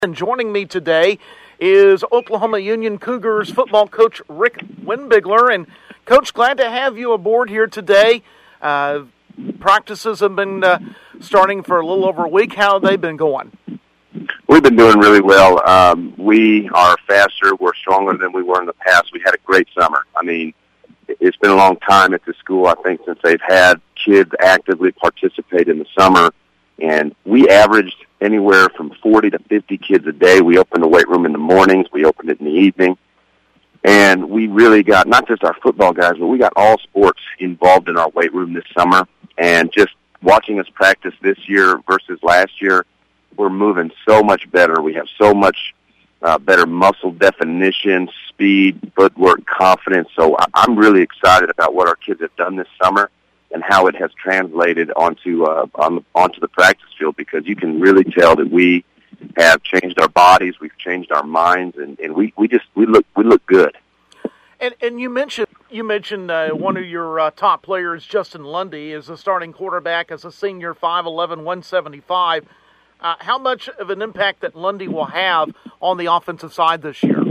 And joining me today is Oklahoma Union Cougars football coach Rick Winbigler. And, Coach, glad to have you aboard here today. Practices have been starting for a little over a week. How have they been going? We've been doing really well. We are faster. We're stronger than we were in the past. We had a great summer. I mean, it's been a long time at the school, I think, since they've had kids actively participate in the summer. And we averaged anywhere from 40 to 50 kids a day. We opened the weight room in the mornings. We opened it in the evening. And we really got not just our football guys, but we got all sports involved in our weight room this summer. And just watching us practice this year versus last year, we're moving so much better. We have so much better muscle definition, speed, footwork, confidence. So I'm really excited about what our kids have done this summer and how it has translated onto the practice field, because you can really tell that we have changed our bodies, we've changed our minds, and we look good. And you mentioned one of your top players, Justin Lundy, is a starting quarterback as a senior, 5'11", 175. How much of an impact that Lundy will have on the offensive side this year?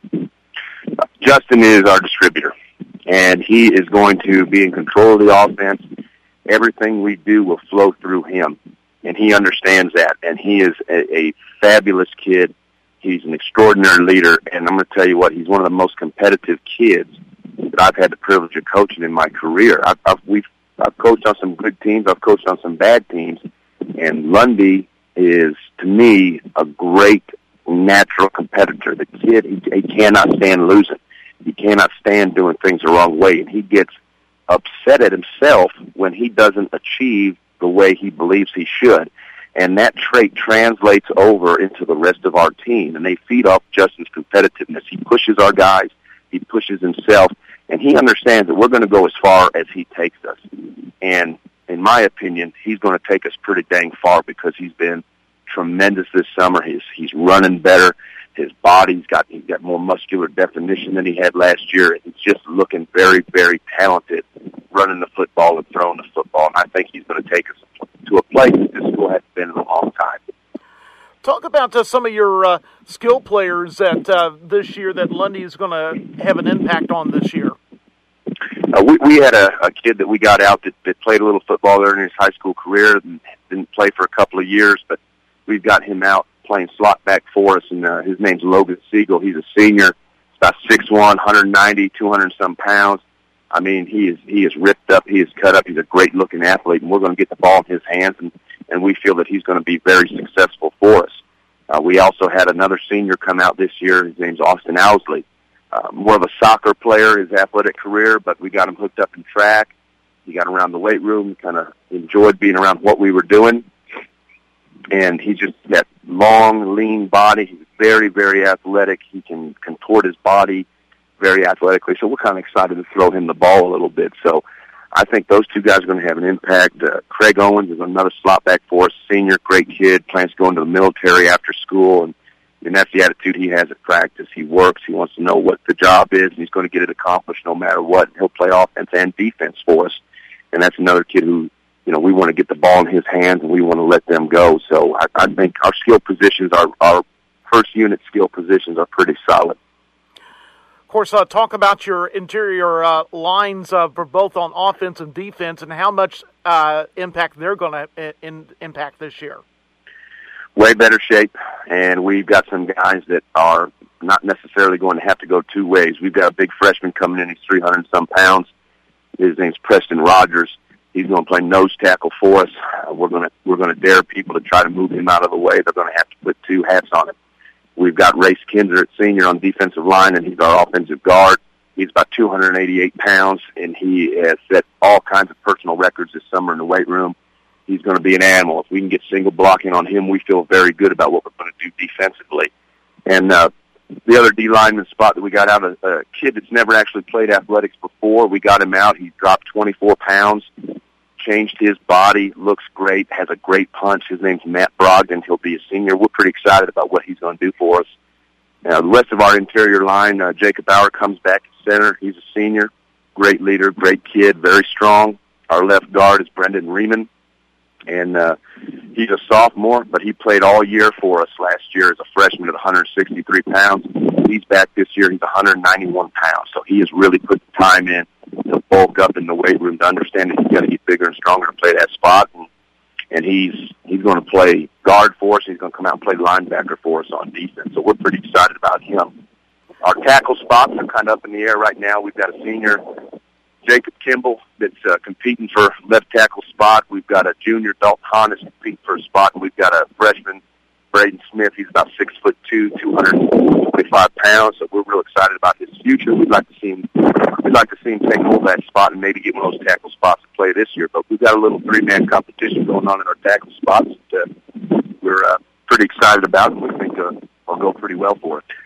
Justin is our distributor, and he is going to be in control of the offense. Everything we do will flow through him, and he understands that, and he is a fabulous kid. He's an extraordinary leader, and I'm going to tell you what, he's one of the most competitive kids that I've had the privilege of coaching in my career. I've coached on some good teams, I've coached on some bad teams, and Lundy is, to me, a great natural competitor. The kid, he cannot stand losing. He cannot stand doing things the wrong way, and he gets upset at himself when he doesn't achieve the way he believes he should. And that trait translates over into the rest of our team, and they feed off Justin's competitiveness. He pushes our guys, he pushes himself, and he understands that we're going to go as far as he takes us. And in my opinion, he's going to take us pretty dang far, because he's been tremendous this summer. He's running better. His body's got more muscular definition than he had last year. He's just looking very, very talented running the football and throwing the football. And I think he's going to take us to a place that this school hasn't been in a long time. Talk about some of your skill players that this year that Lundy is going to have an impact on this year. We had a kid that we got out that played a little football there in his high school career and didn't play for a couple of years, but we've got him out playing slot back for us, and his name's Logan Siegel. He's a senior. He's about 6'1", 190, 200-some pounds. I mean, he is ripped up. He is cut up. He's a great-looking athlete, and we're going to get the ball in his hands, and we feel that he's going to be very successful for us. We also had another senior come out this year. His name's Austin Owsley. More of a soccer player, his athletic career, but we got him hooked up in track. He got around the weight room, kind of enjoyed being around what we were doing. And he's just that long, lean body. He's very, very athletic. He can contort his body very athletically. So we're kind of excited to throw him the ball a little bit. So I think those two guys are going to have an impact. Craig Owens is another slot back for us, senior, great kid, plans to go into the military after school. And that's the attitude he has at practice. He works. He wants to know what the job is, and he's going to get it accomplished no matter what. He'll play offense and defense for us. And that's another kid who, we want to get the ball in his hands, and we want to let them go. So I think our skill positions, our first unit skill positions, are pretty solid. Of course, talk about your interior lines for both on offense and defense, and how much impact they're going to impact this year. Way better shape, and we've got some guys that are not necessarily going to have to go two ways. We've got a big freshman coming in. He's 300-some pounds. His name's Preston Rogers. He's going to play nose tackle for us. We're going to dare people to try to move him out of the way. They're going to have to put two hats on him. We've got Race Kinzer at senior on defensive line, and he's our offensive guard. He's about 288 pounds, and he has set all kinds of personal records this summer in the weight room. He's going to be an animal. If we can get single blocking on him, we feel very good about what we're going to do defensively. And the other D lineman spot that we got out, a kid that's never actually played athletics before, we got him out. He dropped 24 pounds, changed his body, looks great, has a great punch. His name's Matt Brogdon. He'll be a senior. We're pretty excited about what he's going to do for us. The rest of our interior line, Jacob Bauer comes back at center. He's a senior, great leader, great kid, very strong. Our left guard is Brendan Riemann. And he's a sophomore, but he played all year for us last year as a freshman at 163 pounds. He's back this year. He's 191 pounds. So he has really put the time in to bulk up in the weight room to understand that he's got to get bigger and stronger to play that spot. And he's going to play guard for us. He's going to come out and play linebacker for us on defense. So we're pretty excited about him. Our tackle spots are kind of up in the air right now. We've got a senior, Jacob Kimball, that's competing for left tackle spot. We've got a junior, Dalton Hahn, that's competing for a spot. And we've got a freshman, Braden Smith. He's about 6'2", 225 pounds. So we're real excited about his future. We'd like to see him take hold of that spot and maybe get one of those tackle spots to play this year. But we've got a little 3-man competition going on in our tackle spots that we're pretty excited about, and we think will go pretty well for it.